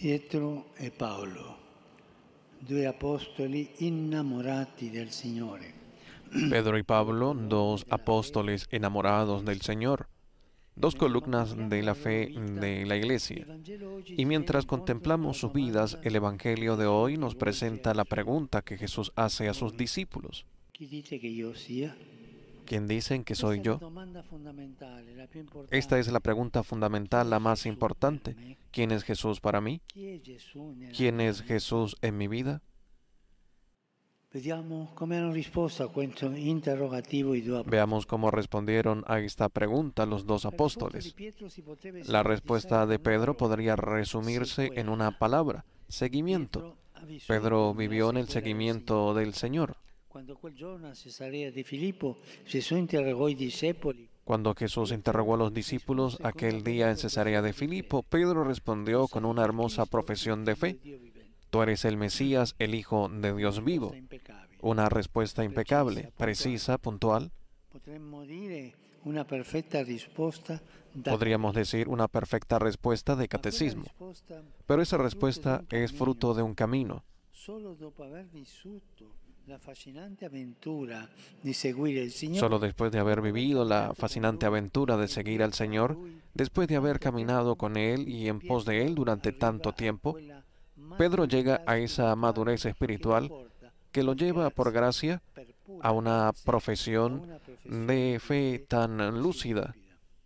Pietro e Paolo, due apostoli innamorati del Signore. Pedro y Pablo, dos apóstoles enamorados del Señor, dos columnas de la fe de la Iglesia. Y mientras contemplamos sus vidas, el Evangelio de hoy nos presenta la pregunta que Jesús hace a sus discípulos. Chi dite che io sia? ¿Quién dicen que soy Questa è la yo? domanda fondamentale, la più importante. Esta es la pregunta fundamental, la más importante. ¿Quién es Jesús para mí? Chi è Gesù nella ¿Quién mia es vita? Jesús en mi vida? Vediamo come hanno risposto a questo interrogativo i due apostoli. Veamos cómo respondieron a esta pregunta los dos La risposta di apóstoles. Pietro si poteva La respuesta de sintetizare con una Pedro parola: podría resumirse en una sequela. palabra: seguimiento. Pietro ha vissuto Pedro nella vivió en el sequela del seguimiento del Señor. Quando quel giorno a Cesarea di Filippo Gesù interrogò i discepoli. Cuando Jesús interrogó a los discípulos aquel día en Cesarea de Filipo, Pedro respondió con una hermosa profesión de fe: Tú eres el Mesías, el Hijo de Dios vivo. Una respuesta impecable, precisa, puntual. Potremmo dire una perfetta risposta da Podríamos decir una perfecta respuesta de catecismo. Pero esa respuesta es fruto de un camino. Solo dopo aver vissuto la fascinante aventura di seguire il Signore, Solo después de haber vivido la fascinante aventura de seguir al Señor, después de haber caminado con Él y en pos de Él durante tanto tiempo, Pedro llega a esa madurez espiritual que lo lleva por gracia a una profesión de fe tan lúcida.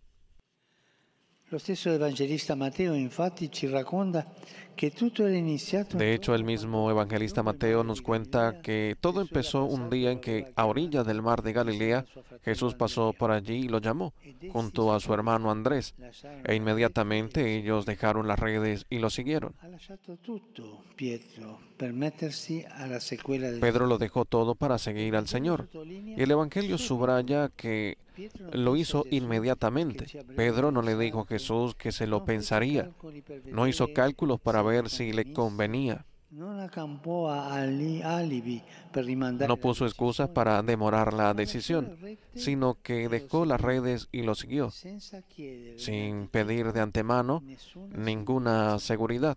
Lo stesso evangelista Matteo infatti ci racconta che tutto era iniziato De hecho, el mismo evangelista Mateo nos cuenta que todo empezó un día en que, a orillas del mar de Galilea, Jesús pasó por allí y lo llamó, junto a su hermano Andrés, e inmediatamente ellos dejaron las redes y lo siguieron. Ha lasciato tutto Pietro per mettersi alla sequela del Pedro lo dejó todo para seguir al Señor. Y el Evangelio subraya que lo hizo inmediatamente. Pedro no le dijo a Jesús que se lo pensaría. No hizo cálculos para ver si le convenía. Non accampò alibi per rimandare No la puso excusas decisione, para demorar la decisión, sino que dejó las redes y lo siguió, senza chiedere sin pedir de antemano nessuna ninguna seguridad.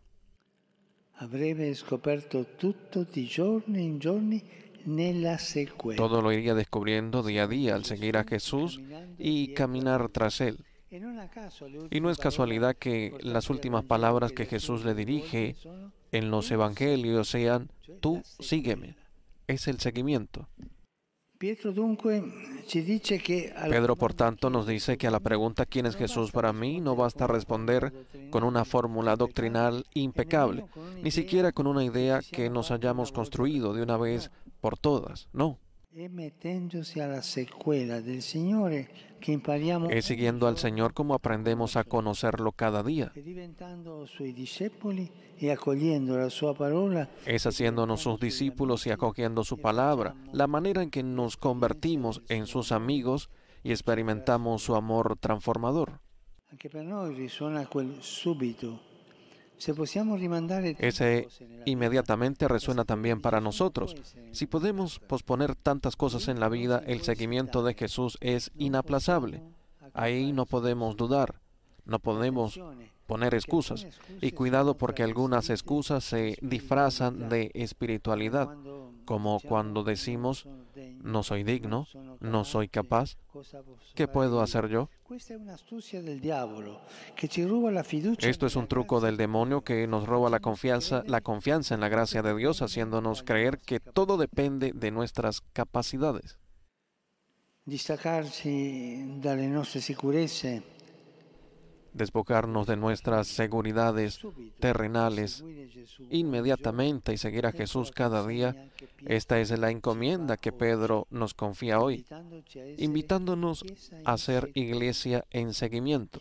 avrebbe scoperto tutto di giorno in giorno nella sequela. Todo lo iría descubriendo día a día al seguir a Jesús y caminar tras Él. E non a caso le Y no es casualidad que las últimas palabras que Jesús le dirige en los evangelios sean: tú sígueme. Es el seguimiento. Pietro dunque ci dice che Pedro, por tanto, nos dice que a la pregunta ¿quién es Jesús para mí? No basta responder con una fórmula doctrinal impecable, ni siquiera con una idea que nos hayamos construido de una vez por todas. No. è mettendosi alla sequela del Signore che impariamo Es siguiendo al Señor como aprendemos a conocerlo cada día. e diventando suoi discepoli e accogliendo la sua parola. Es haciéndonos sus discípulos y acogiendo su palabra, la manera en que nos convertimos en sus amigos y experimentamos su amor transformador. Anche per noi risuona quel subito. Se possiamo rimandare tante Ese cose nella vita, inmediatamente resuena también para nosotros. Si podemos posponer tantas cosas en la vida, el seguimiento de Jesús es inaplazable. Ahí no podemos dudar, no podemos poner excusas. Y cuidado, porque algunas excusas se disfrazan de espiritualidad, como cuando decimos: no soy digno, no soy capaz, ¿qué puedo hacer yo? Questa è un'astuzia del diavolo che ci ruba la fiducia. Esto es un truco del demonio que nos roba la confianza en la gracia de Dios, haciéndonos creer que todo depende de nuestras capacidades. Distaccarci dalle nostre sicurezze, Despojarnos de nuestras seguridades terrenales inmediatamente y seguir a Jesús cada día. Esta es la encomienda que Pedro nos confía hoy, invitándonos a ser iglesia en seguimiento.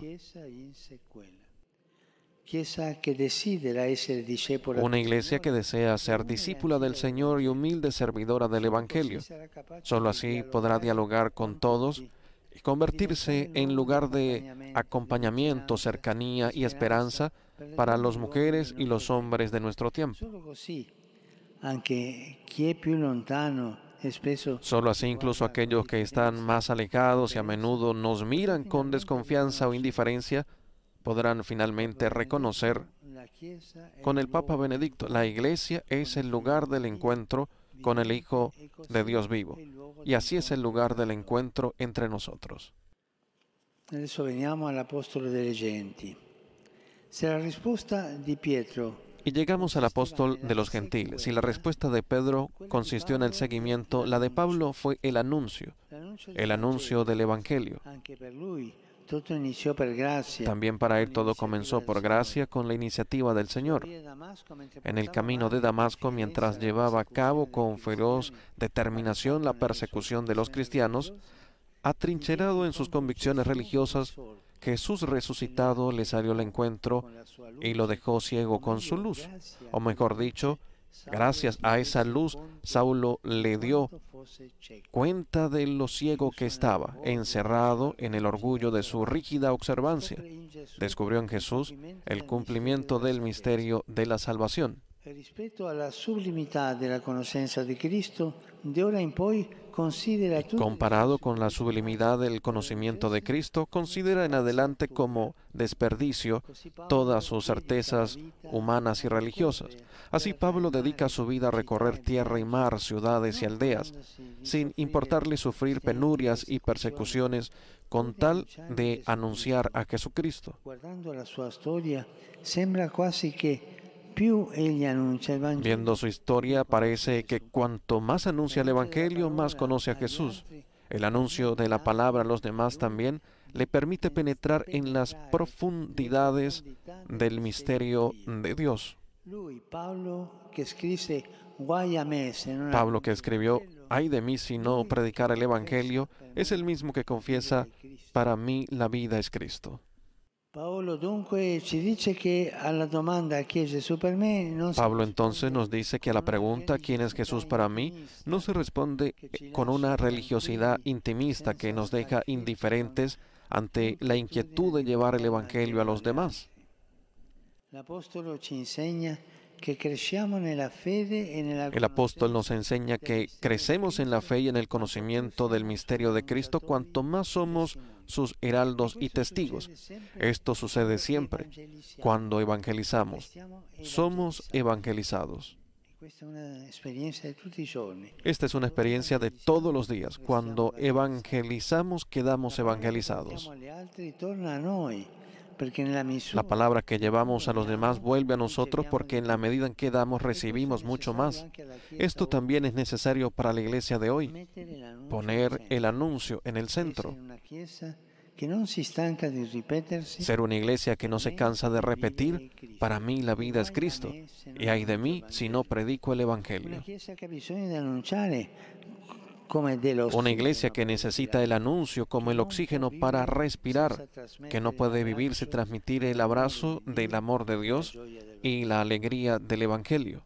Chiesa che desidera essere discepola Una iglesia que desea ser discípula del Señor y humilde servidora del Evangelio. Solo así podrá dialogar con todos y convertirse en lugar de acompañamiento, cercanía y esperanza para las mujeres y los hombres de nuestro tiempo. Solo così anche chi è più lontano e spesso Solo así incluso aquellos que están más alejados y a menudo nos miran con desconfianza o indiferencia podrán finalmente reconocer con el Papa Benedicto. La Iglesia es el lugar del encuentro con el Hijo de Dios vivo, y así es el lugar del encuentro entre nosotros. Adesso veniamo all'Apostolo delle genti. Se la risposta di Pietro Y llegamos al apóstol de los gentiles, y la respuesta de Pedro consistió en el seguimiento, la de Pablo fue el anuncio del Evangelio. anche per lui tutto iniziò per grazia. También para él todo comenzó por gracia con la iniciativa del Señor. En el camino de Damasco, mientras llevaba a cabo con feroz determinación la persecución de los cristianos, atrincherado en sus convicciones religiosas, Jesús resucitado le salió al encuentro y lo dejó ciego con su luz. O mejor dicho, gracias a esa luz, Saulo le dio cuenta de lo ciego que estaba, encerrado en el orgullo de su rígida observancia. Descubrió en Jesús el cumplimiento del misterio de la salvación. Rispetto alla sublimità della conoscenza di Cristo, de ora in poi considera tutte Comparado con la sublimidad del conocimiento de Cristo, considera en adelante como desperdicio todas sus certezas humanas y religiosas. Así Pablo dedica su vida a recorrer tierra y mar, ciudades y aldeas, sin importarle sufrir penurias y persecuciones, con tal de anunciar a Jesucristo. Guardando la sua storia, sembra quasi che più egli annuncia il Vangelo, Viendo su historia, parece que cuanto más anuncia el Evangelio, más conoce a Jesús. El anuncio de la palabra a los demás también le permite penetrar en las profundidades del misterio de Dios. lui, Paolo, che scrisse guai a me se non Pablo, que escribió, «Ay de mí si no predicar el Evangelio», es el mismo que confiesa, «Para mí la vida es Cristo». Paolo dunque ci dice che alla domanda chi è Gesù per me non si Pablo entonces nos dice que a la pregunta ¿quién es Jesús para mí? No se responde con una religiosidad intimista que nos deja indiferentes ante la inquietud de llevar el Evangelio a los demás. L'Apostolo ci insegna che cresciamo nella fede e nella El apóstol nos enseña que crecemos en la fe y en el conocimiento del misterio de Cristo cuanto más somos sus heraldos y testigos. Esto sucede siempre cuando evangelizamos. Somos evangelizados. Questa è un'esperienza di tutti i giorni. Esta es una experiencia de todos los días. Cuando evangelizamos, quedamos evangelizados. Agli altri torna a noi, perché nella misura La palabra que llevamos a los demás vuelve a nosotros porque en la medida en que damos recibimos mucho más. Esto también es necesario para la iglesia de hoy. mettere l'annuncio Poner el anuncio en el centro. essere una chiesa che non si stanca di ripetersi. Ser una iglesia que no se cansa de repetir, para mí la vida es Cristo. Y ay de mí si no predico el Una Evangelio. chiesa che ha bisogno di annunciare come dello Una iglesia que necesita el anuncio como el oxígeno para respirar, que no puede vivir sin transmitir el abrazo del amor de Dios y la alegría del Evangelio.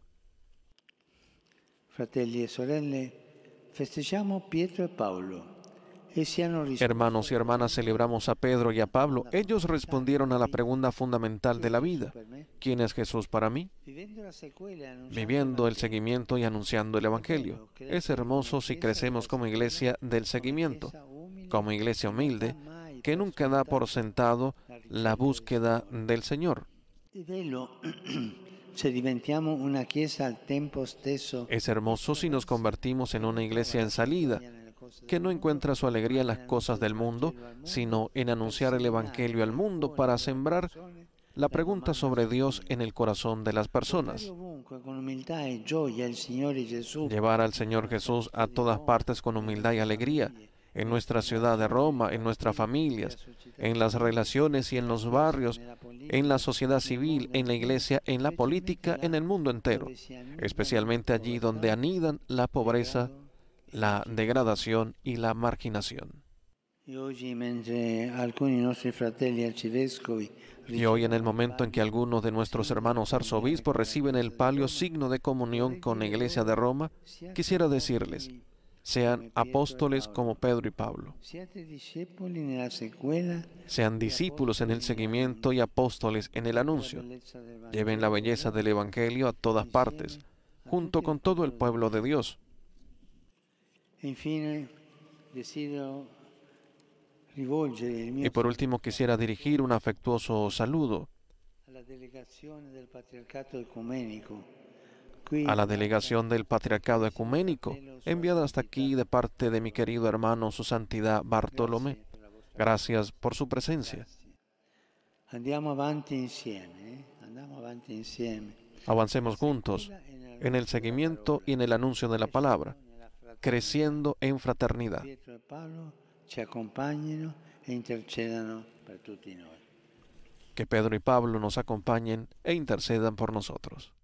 Fratelli e sorelle, festeggiamo Pietro e Paolo. Essi hanno risposto Hermanos y hermanas, celebramos a Pedro y a Pablo. Ellos respondieron a la pregunta fundamental de la vida. ¿Quién es Jesús para mí? vivendo la sequela e annunciando Viviendo el seguimiento y anunciando el Evangelio. Es hermoso si crecemos como iglesia del seguimiento, como iglesia humilde, que nunca da por sentado la búsqueda del Señor. È bello se diventiamo una chiesa al tempo stesso Es hermoso si nos convertimos en una iglesia en salida, que no encuentra su alegría en las cosas del mundo, sino en anunciar el Evangelio al mundo para sembrar la pregunta sobre Dios en el corazón de las personas. ovunque con umiltà e gioia il Signore Gesù. Llevar al Señor Jesús a todas partes con humildad y alegría, en nuestra ciudad de Roma, en nuestras familias, en las relaciones y en los barrios, en la sociedad civil, en la iglesia, en la política, en el mundo entero, especialmente allí donde anidan la pobreza, la degradación y la marginación. E oggi, mentre alcuni nostri fratelli arcivescovi Y hoy, en el momento en que algunos de nuestros hermanos arzobispos reciben el palio signo de comunión con la Iglesia de Roma, quisiera decirles, sean apóstoles como Pedro y Pablo. siate discepoli nella sequela, Sean discípulos en el seguimiento y apóstoles en el anuncio. bellezza del Vangelo. Lleven la belleza del Evangelio a todas partes, junto con todo el pueblo de Dios. E infine desidero rivolgere il mio Y por último quisiera dirigir un afectuoso saludo a la delegación del Patriarcado Ecuménico, enviada hasta aquí de parte de mi querido hermano Su Santidad Bartolomé. Gracias por su presencia. Avancemos juntos en el seguimiento y en el anuncio de la palabra, creciendo en fraternidad. Que Pedro y Pablo nos acompañen e intercedan por nosotros.